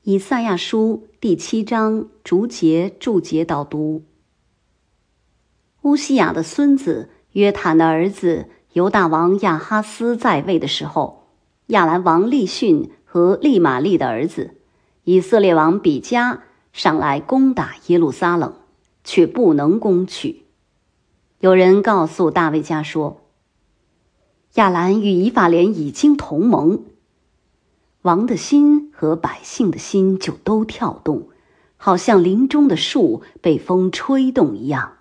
以赛亚书第7章逐节注解导读。乌西雅的孙子约坦的儿子犹大王亚哈斯在位的时候，亚兰王利逊和利玛利的儿子以色列王比加上来攻打耶路撒冷，却不能攻取。有人告诉大卫家说，亚兰与以法莲已经同盟，王的心和百姓的心就都跳动，好像林中的树被风吹动一样。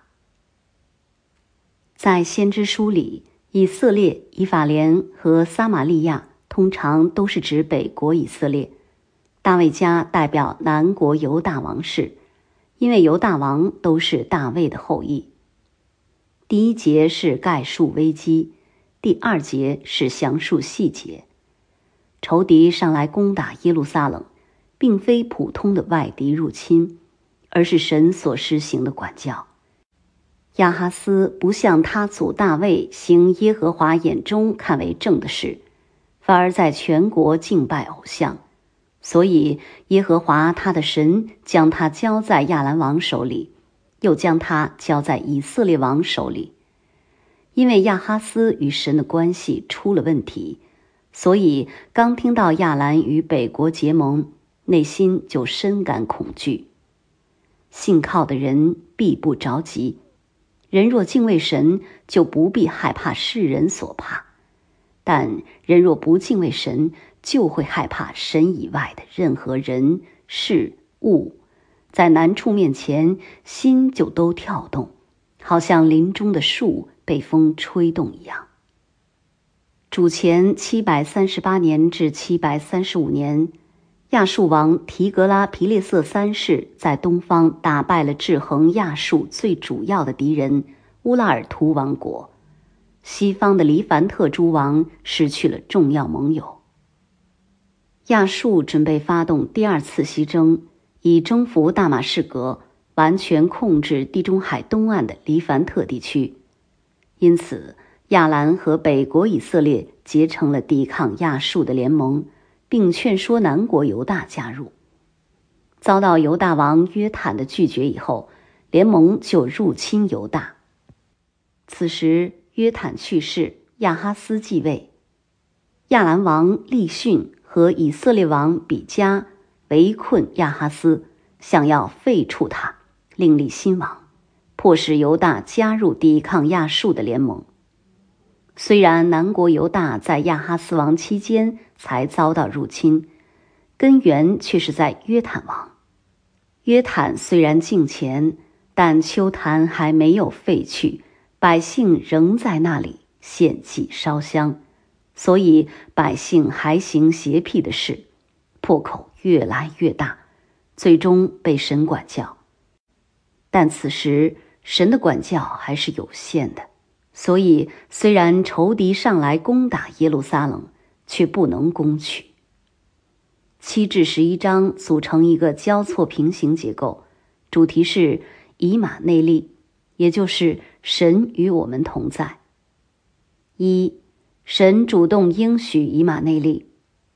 在先知书里，以色列、以法莲和撒玛利亚通常都是指北国以色列，大卫家代表南国犹大王室，因为犹大王都是大卫的后裔。第1节是概述危机，第2节是详述细节。仇敌上来攻打耶路撒冷，并非普通的外敌入侵，而是神所施行的管教。亚哈斯不像他祖大卫行耶和华眼中看为正的事，反而在全国敬拜偶像，所以耶和华他的神将他交在亚兰王手里，又将他交在以色列王手里。因为亚哈斯与神的关系出了问题，所以刚听到亚兰与北国结盟，内心就深感恐惧。信靠的人必不着急，人若敬畏神，就不必害怕世人所怕，但人若不敬畏神，就会害怕神以外的任何人事物，在难处面前心就都跳动，好像林中的树被风吹动一样。主前738年至735年，亚述王提格拉皮列瑟3世在东方打败了制衡亚述最主要的敌人乌拉尔图王国，西方的黎凡特诸王失去了重要盟友。亚述准备发动第2次西征，以征服大马士革，完全控制地中海东岸的黎凡特地区。因此亚兰和北国以色列结成了抵抗亚述的联盟，并劝说南国犹大加入。遭到犹大王约坦的拒绝以后，联盟就入侵犹大。此时约坦去世，亚哈斯继位，亚兰王利逊和以色列王比加围困亚哈斯，想要废黜他，另立新王，迫使犹大加入抵抗亚述的联盟。虽然南国犹大在亚哈斯王期间才遭到入侵，根源却是在约坦王。约坦虽然敬虔，但丘坛还没有废去，百姓仍在那里献祭烧香，所以百姓还行邪僻的事，破口越来越大，最终被神管教。但此时神的管教还是有限的，所以虽然仇敌上来攻打耶路撒冷，却不能攻取。7至11章组成一个交错平行结构，主题是以马内利，也就是神与我们同在。1. 神主动应许以马内利。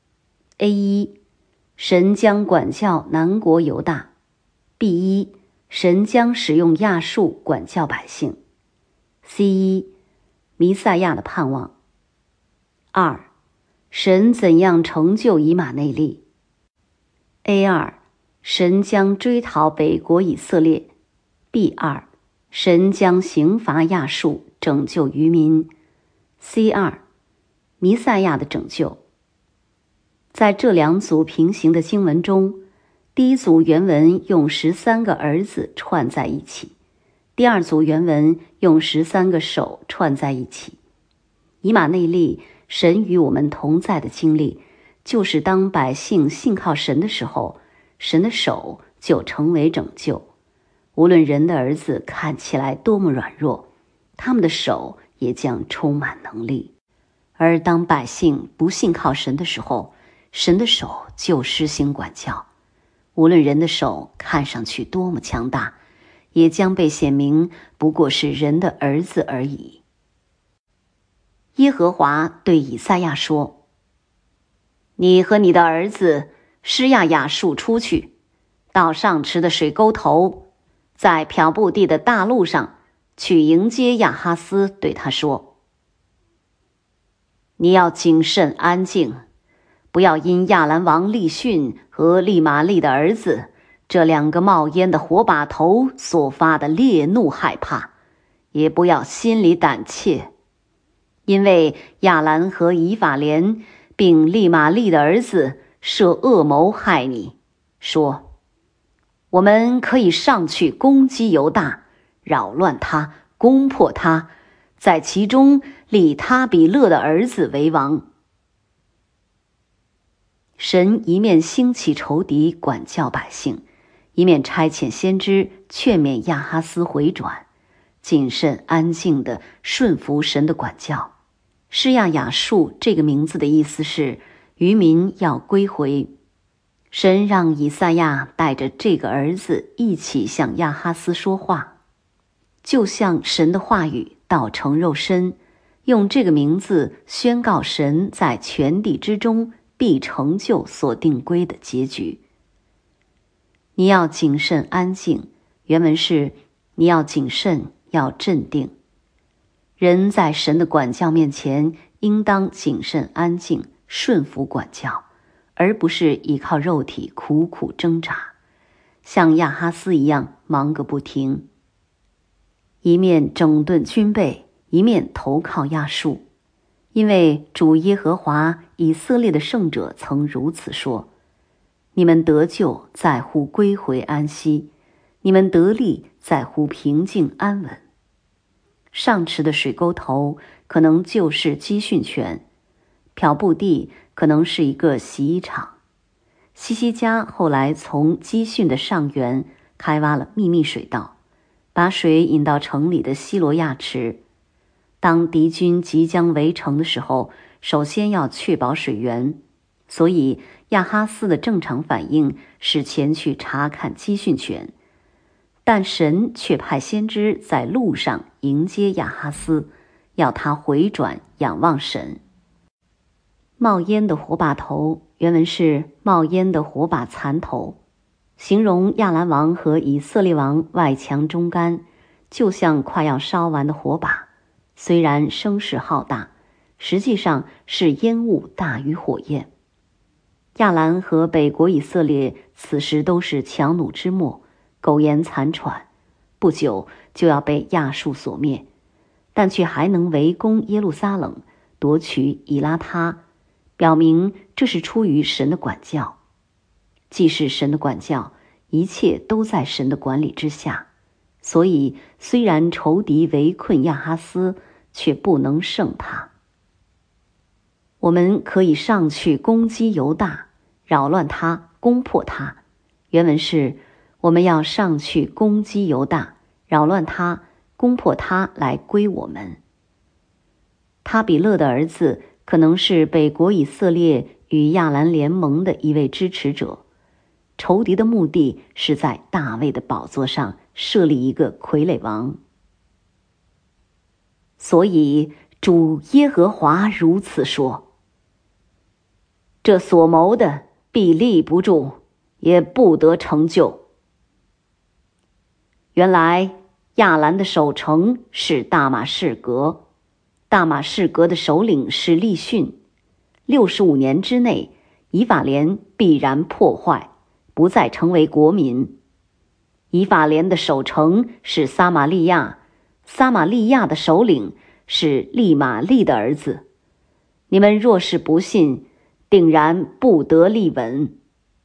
A1. 神将管教南国犹大。 B1. 神将使用亚述管教百姓。 C1. 弥赛亚的盼望。 2. 神怎样成就以马内利。 A2. 神将追讨北国以色列。 B2. 神将刑罚亚述，拯救渔民。 C2. 弥赛亚的拯救。在这2组平行的经文中，第1组原文用13个儿子串在一起，第2组原文用13个手串在一起。以马内利，神与我们同在的经历，就是当百姓信靠神的时候，神的手就成为拯救。无论人的儿子看起来多么软弱，他们的手也将充满能力。而当百姓不信靠神的时候，神的手就施行管教。无论人的手看上去多么强大，也将被显明不过是人的儿子而已。耶和华对以赛亚说，你和你的儿子施亚雅述出去，到上池的水沟头，在漂布地的大路上去迎接亚哈斯，对他说：你要谨慎安静，不要因亚兰王利逊和利玛利的儿子这2个冒烟的火把头所发的烈怒害怕，也不要心里胆怯，因为亚兰和以法莲并利玛利的儿子设恶谋害你，说：我们可以上去攻击犹大，扰乱他，攻破他，在其中立他比勒的儿子为王。神一面兴起仇敌管教百姓，一面差遣先知劝勉亚哈斯回转，谨慎安静地顺服神的管教。施亚雅述这个名字的意思是渔民要归回。神让以赛亚带着这个儿子一起向亚哈斯说话，就像神的话语道成肉身，用这个名字宣告神在全地之中必成就所定规的结局。你要谨慎安静，原文是你要谨慎，要镇定。人在神的管教面前应当谨慎安静，顺服管教，而不是依靠肉体苦苦挣扎，像亚哈斯一样忙个不停，一面整顿军备，一面投靠亚述。因为主耶和华以色列的圣者曾如此说：你们得救在乎归回安息，你们得力在乎平静安稳。上池的水沟头可能就是基训泉，漂布地可能是一个洗衣厂。西西家后来从基训的上源开挖了秘密水道，把水引到城里的西罗亚池。当敌军即将围城的时候，首先要确保水源，所以亚哈斯的正常反应是前去查看基训泉，但神却派先知在路上迎接亚哈斯，要他回转仰望神。冒烟的火把头原文是冒烟的火把残头，形容亚兰王和以色列王外强中干，就像快要烧完的火把，虽然声势浩大，实际上是烟雾大于火焰。亚兰和北国以色列此时都是强弩之末，苟延残喘，不久就要被亚述所灭，但却还能围攻耶路撒冷，夺取以拉他，表明这是出于神的管教。既是神的管教，一切都在神的管理之下，所以虽然仇敌围困亚哈斯，却不能胜他。我们可以上去攻击犹大，扰乱他，攻破他。原文是我们要上去攻击犹大，扰乱他，攻破他，来归我们。他比勒的儿子可能是北国以色列与亚兰联盟的一位支持者，仇敌的目的是在大卫的宝座上设立一个傀儡王。所以主耶和华如此说：这所谋的必立不住，也不得成就。原来亚兰的守城是大马士革，大马士革的首领是利逊。65年之内，以法莲必然破坏，不再成为国民。以法莲的守城是撒玛利亚，撒玛利亚的首领是利玛利的儿子。你们若是不信，定然不得立稳。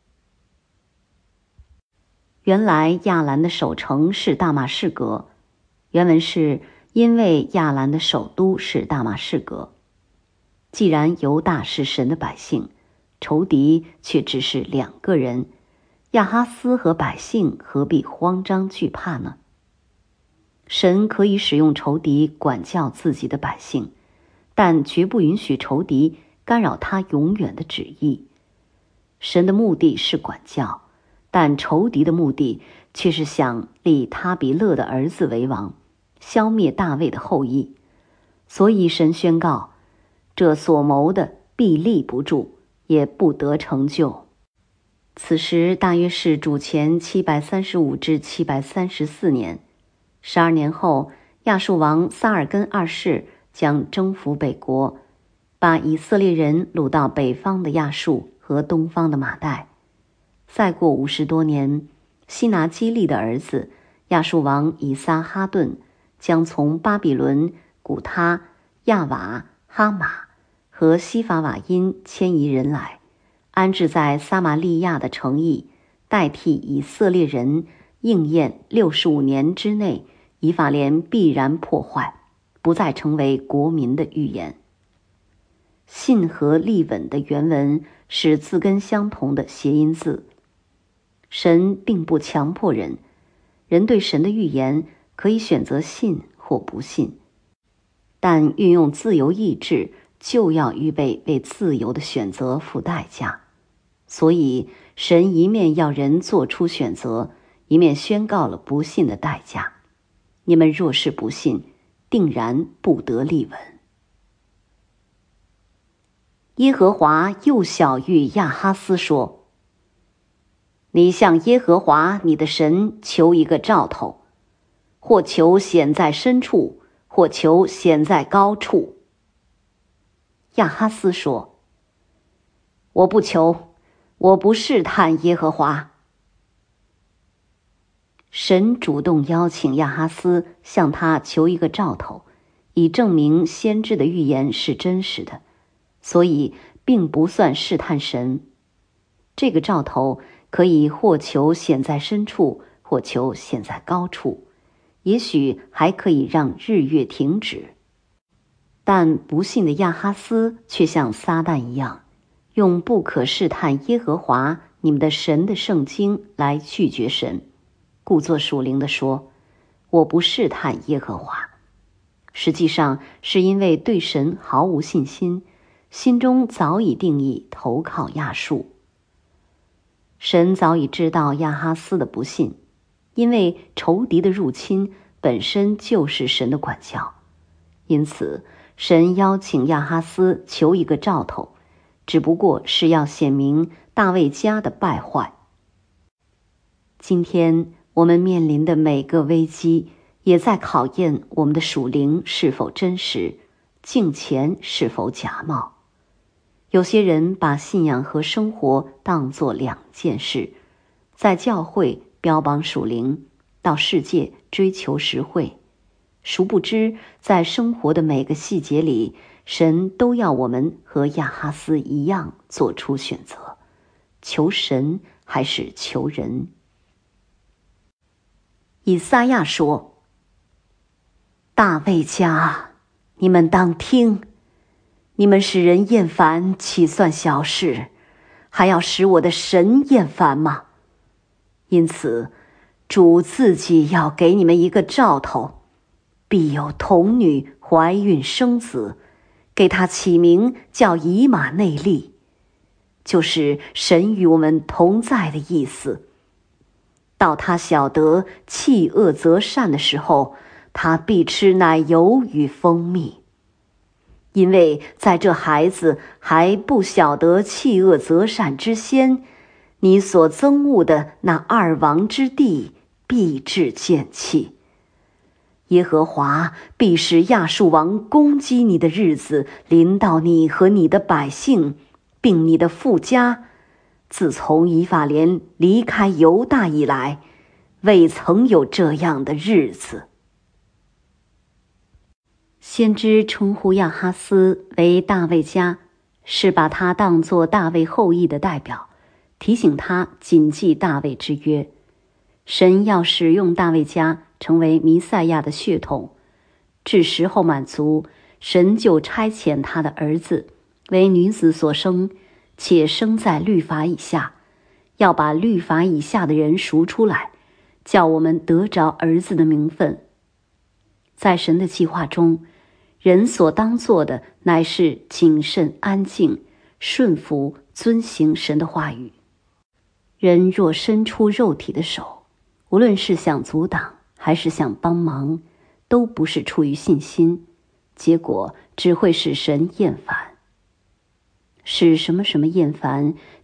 原来亚兰的守城是大马士革，原文是因为亚兰的首都是大马士革。既然犹大是神的百姓，仇敌却只是2个人，亚哈斯和百姓何必慌张惧怕呢？神可以使用仇敌管教自己的百姓，但绝不允许仇敌干扰他永远的旨意。神的目的是管教，但仇敌的目的却是想立他比勒的儿子为王，消灭大卫的后裔。所以神宣告，这所谋的必立不住，也不得成就。 此时大约是主前735至734年。12年后，亚述王撒尔根二世将征服北国，把以色列人掳到北方的亚述和东方的马代。再过50多年，西拿基利的儿子亚述王以撒哈顿将从巴比伦、古他、亚瓦、哈马和西法瓦因迁移人来，安置在撒玛利亚的城邑，代替以色列人应验65年之内以法莲必然破坏，不再成为国民的预言。信和立稳的原文是字根相同的谐音字。神并不强迫人，人对神的预言可以选择信或不信，但运用自由意志就要预备为自由的选择付代价。所以神一面要人做出选择，一面宣告了不信的代价。你们若是不信，定然不得立稳。耶和华又晓谕亚哈斯说：你向耶和华你的神求一个兆头，或求显在深处，或求显在高处。亚哈斯说：我不求，我不试探耶和华。神主动邀请亚哈斯向他求一个兆头，以证明先知的预言是真实的，所以并不算试探神。这个兆头可以或求显在深处，或求显在高处，也许还可以让日月停止。但不信的亚哈斯却像撒旦一样，用不可试探耶和华你们的神的圣经来拒绝神，故作属灵地说：我不试探耶和华。实际上是因为对神毫无信心，心中早已定义投靠亚述。神早已知道亚哈斯的不信，因为仇敌的入侵本身就是神的管教，因此神邀请亚哈斯求一个兆头，只不过是要显明大卫家的败坏。今天我们面临的每个危机，也在考验我们的属灵是否真实，敬虔是否假冒。有些人把信仰和生活当作两件事，在教会标榜属灵，到世界追求实惠。殊不知，在生活的每个细节里，神都要我们和亚哈斯一样做出选择，求神还是求人。以赛亚说：大卫家，你们当听，你们使人厌烦岂算小事，还要使我的神厌烦吗？因此主自己要给你们一个兆头，必有童女怀孕生子，给他起名叫以马内利，就是神与我们同在的意思。到他晓得弃恶择善的时候，他必吃奶油与蜂蜜。因为在这孩子还不晓得弃恶择善之先，你所憎恶的那二王之地必致见弃。耶和华必使亚述王攻击你的日子临到你和你的百姓，并你的父家。自从以法莲离开犹大以来，未曾有这样的日子。先知称呼亚哈斯为大卫家，是把他当作大卫后裔的代表，提醒他谨记大卫之约。神要使用大卫家成为弥赛亚的血统，至时候满足，神就差遣他的儿子为女子所生，且生在律法以下，要把律法以下的人赎出来，叫我们得着儿子的名分。在神的计划中，人所当做的乃是谨慎安静，顺服遵行神的话语。人若伸出肉体的手，无论是想阻挡还是想帮忙，都不是出于信心，结果只会使神厌烦。使什么什么厌烦，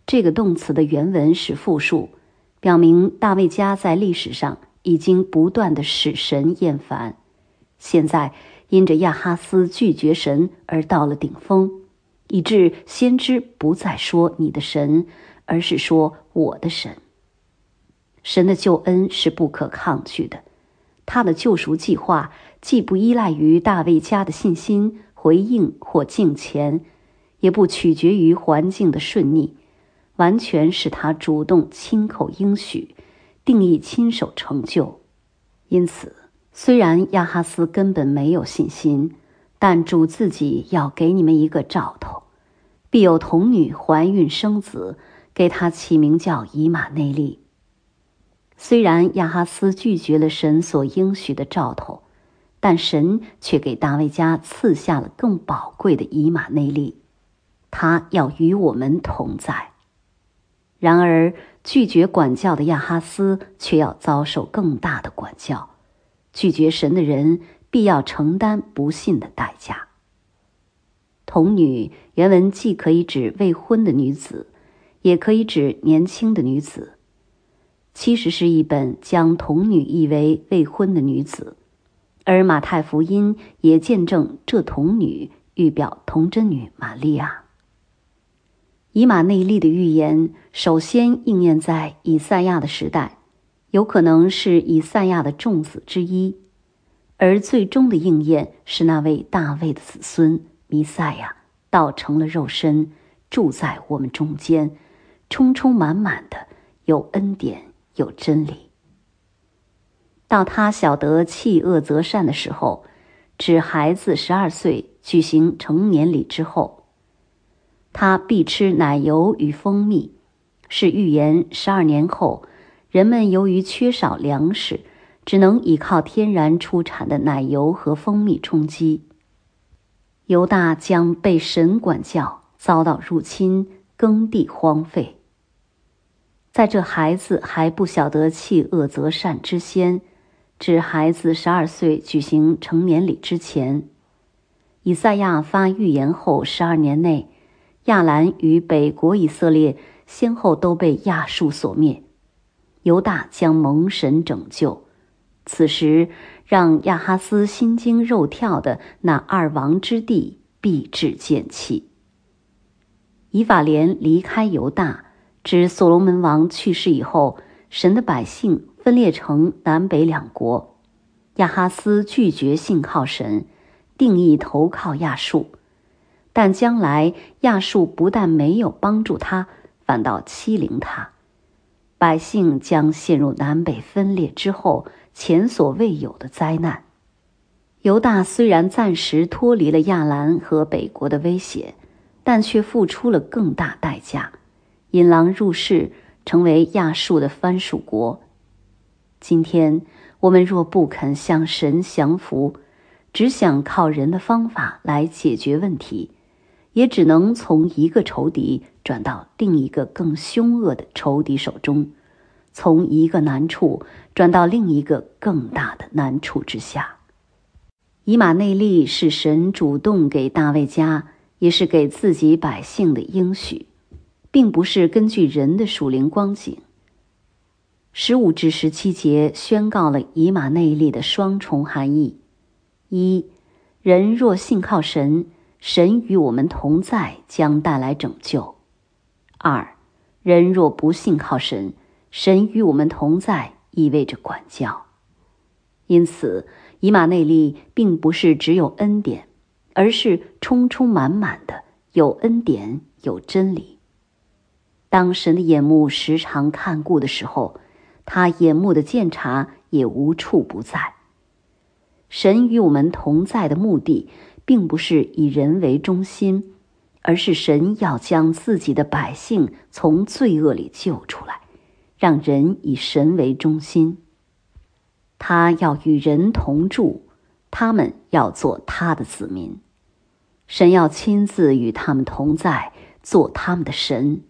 这个动词的原文是复数，表明大卫家在历史上已经不断地使神厌烦，现在因着亚哈斯拒绝神而到了顶峰，以致先知不再说你的神，而是说我的神。神的救恩是不可抗拒的，他的救赎计划既不依赖于大卫家的信心、回应或敬虔，也不取决于环境的顺逆，完全是他主动亲口应许，定义亲手成就。因此，虽然亚哈斯根本没有信心，但主自己要给你们一个兆头，必有童女怀孕生子，给他起名叫以马内利。虽然亚哈斯拒绝了神所应许的兆头，但神却给大卫家赐下了更宝贵的以马内利，他要与我们同在。然而拒绝管教的亚哈斯却要遭受更大的管教，拒绝神的人必要承担不信的代价。童女原文既可以指未婚的女子，也可以指年轻的女子。70士译本将童女译为未婚的女子，而马太福音也见证这童女预表童贞女玛利亚。以马内利的预言首先应验在以赛亚的时代，有可能是以赛亚的众子之一，而最终的应验是那位大卫的子孙弥赛亚道成了肉身，住在我们中间，充充满满的有恩典有真理。到他晓得弃恶择善的时候，指孩子12岁举行成年礼之后，他必吃奶油与蜂蜜，是预言12年后人们由于缺少粮食，只能依靠天然出产的奶油和蜂蜜充饥。犹大将被神管教，遭到入侵，耕地荒废。在这孩子还不晓得弃恶择善之先，指孩子12岁举行成年礼之前，以赛亚发预言后12年内，亚兰与北国以色列先后都被亚述所灭，犹大将蒙神拯救。此时让亚哈斯心惊肉跳的那2王之地必至见弃。以法莲离开犹大，指所罗门王去世以后，神的百姓分裂成南北2国。亚哈斯拒绝信靠神，定义投靠亚述，但将来亚述不但没有帮助他，反倒欺凌他，百姓将陷入南北分裂之后前所未有的灾难。犹大虽然暂时脱离了亚兰和北国的威胁，但却付出了更大代价，引狼入室，成为亚述的藩属国。今天我们若不肯向神降服，只想靠人的方法来解决问题，也只能从一个仇敌转到另一个更凶恶的仇敌手中，从一个难处转到另一个更大的难处之下。以马内利是神主动给大卫家，也是给自己百姓的应许，并不是根据人的属灵光景。15至17节宣告了以马内利的双重含义：一，人若信靠神，神与我们同在，将带来拯救；二，人若不信靠神，神与我们同在，意味着管教。因此，以马内利并不是只有恩典，而是充充满满的有恩典有真理。当神的眼目时常看顾的时候，他眼目的鉴察也无处不在。神与我们同在的目的，并不是以人为中心，而是神要将自己的百姓从罪恶里救出来，让人以神为中心。他要与人同住，他们要做他的子民。神要亲自与他们同在，做他们的神。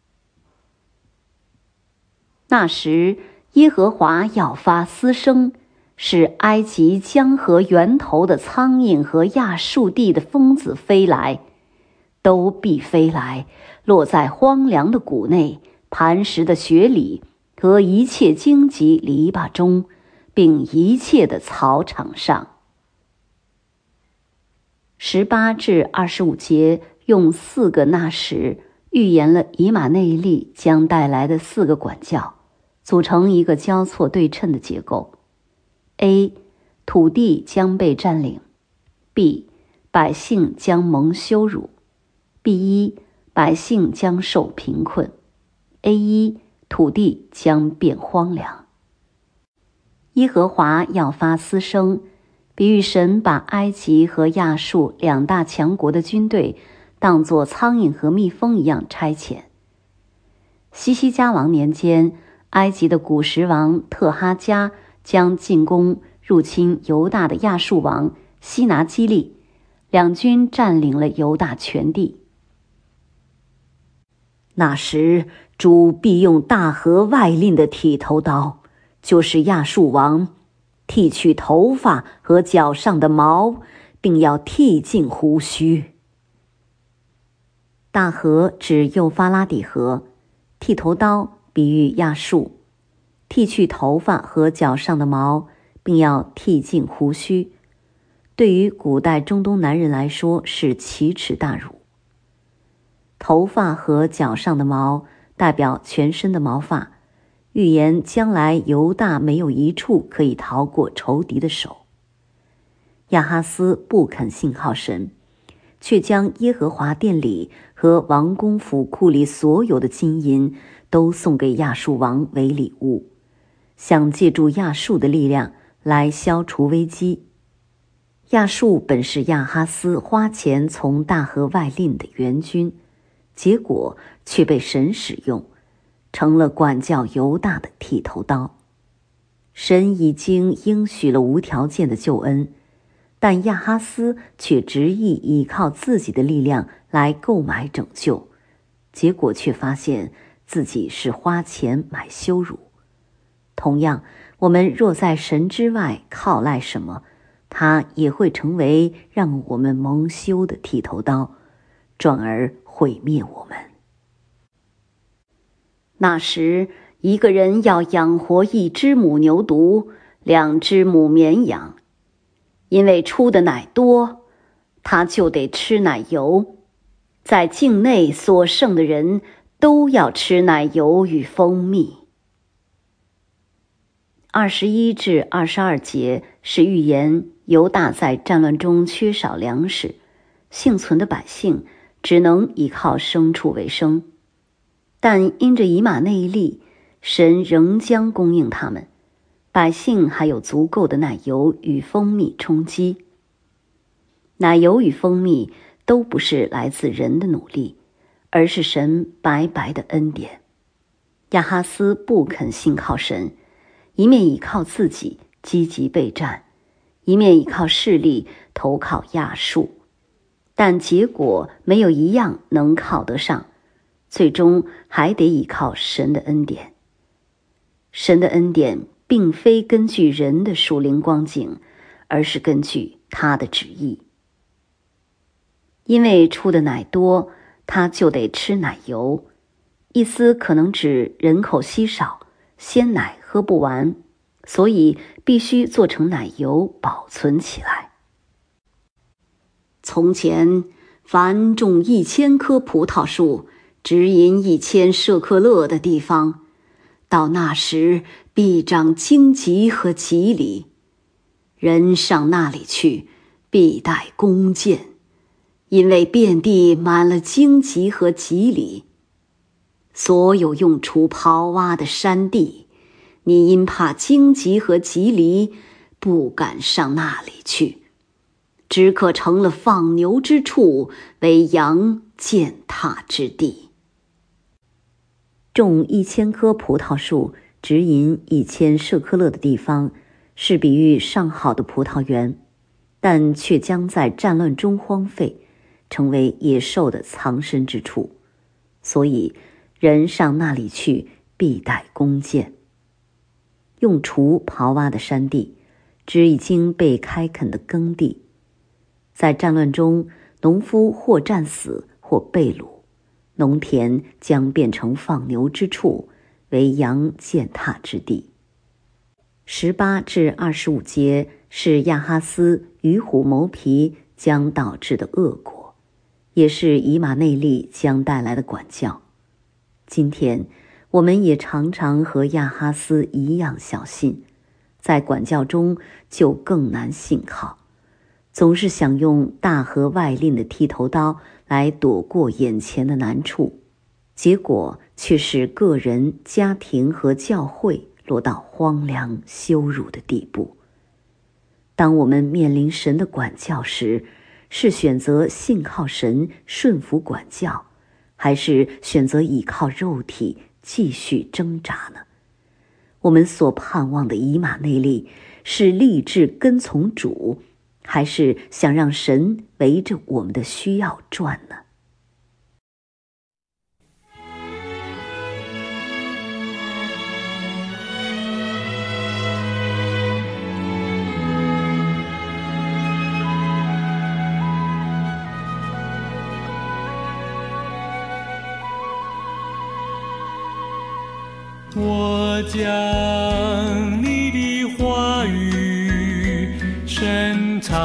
那时，耶和华要发嘶声，使埃及江河源头的苍蝇和亚述地的蜂子飞来，都必飞来， 落在荒凉的谷内、磐石的穴里和一切荆棘篱笆中，并一切的草场上。18至25节用4个那时预言了以马内利将带来的4个管教，组成一个交错对称的结构。A. 土地将被占领。 B. 百姓将蒙羞辱。 B1. 百姓将受贫困。 A1. 土地将变荒凉。耶和华要发嘶声，比喻神把埃及和亚述2大强国的军队当作苍蝇和蜜蜂一样差遣。西西家王年间，埃及的古时王特哈加将进攻入侵犹大的亚述王西拿基利，两军占领了犹大全地。那时，主必用大河外吝的剃头刀，就是亚述王，剃去头发和脚上的毛，并要剃尽胡须。大河指幼发拉底河，剃头刀比喻亚述，剃去头发和脚上的毛，并要剃尽胡须，对于古代中东男人来说是奇耻大辱。头发和脚上的毛代表全身的毛发，预言将来犹大没有一处可以逃过仇敌的手。亚哈斯不肯信靠神，却将耶和华殿里和王宫府库里所有的金银都送给亚述王为礼物，想借助亚述的力量来消除危机。亚述本是亚哈斯花钱从大河外吝的援军，结果却被神使用，成了管教犹大的剃头刀。神已经应许了无条件的救恩，但亚哈斯却执意依靠自己的力量来购买拯救，结果却发现自己是花钱买羞辱。同样，我们若在神之外靠赖什么，他也会成为让我们蒙羞的剃头刀，转而毁灭我们。那时，一个人要养活1只母牛犊，2只母绵羊，因为出的奶多，他就得吃奶油。在境内所剩的人都要吃奶油与蜂蜜。21至22节是预言犹大在战乱中缺少粮食，幸存的百姓只能依靠牲畜为生，但因着以马内利，神仍将供应他们，百姓还有足够的奶油与蜂蜜充饥。奶油与蜂蜜都不是来自人的努力，而是神白白的恩典。亚哈斯不肯信靠神，一面依靠自己积极备战，一面依靠势力投靠亚述，但结果没有一样能靠得上，最终还得依靠神的恩典。神的恩典并非根据人的属灵光景，而是根据他的旨意。因为出的奶多，他就得吃奶油，意思可能指人口稀少，鲜奶喝不完，所以必须做成奶油保存起来。从前，凡种1000棵葡萄树，直引1000舍客勒的地方，到那时必长荆棘和棘藜，人上那里去，必带弓箭，因为遍地满了荆棘和棘藜。所有用锄刨挖的山地，你因怕荆棘和棘藜，不敢上那里去，只可成了放牛之处，为羊践踏之地。种1000棵葡萄树，直引1000舍客勒的地方，是比喻上好的葡萄园，但却将在战乱中荒废，成为野兽的藏身之处。所以人上那里去，必带弓箭。用锄刨挖的山地，指已经被开垦的耕地。在战乱中，农夫或战死，或被掳， 农田将变成放牛之处，为羊践踏之地。18至25节是亚哈斯与虎谋皮将导致的恶果，也是以马内利将带来的管教。今天我们也常常和亚哈斯一样小心，在管教中就更难信靠，总是想用大河外令的剃头刀来躲过眼前的难处，结果却使个人、家庭和教会落到荒凉羞辱的地步。当我们面临神的管教时，是选择信靠神顺服管教，还是选择倚靠肉体继续挣扎呢？我们所盼望的以马内利是立志跟从主，还是想让神围着我们的需要转呢？ 我将你的话语深藏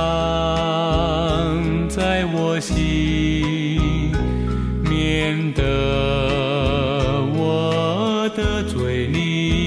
在我心，免得我的嘴里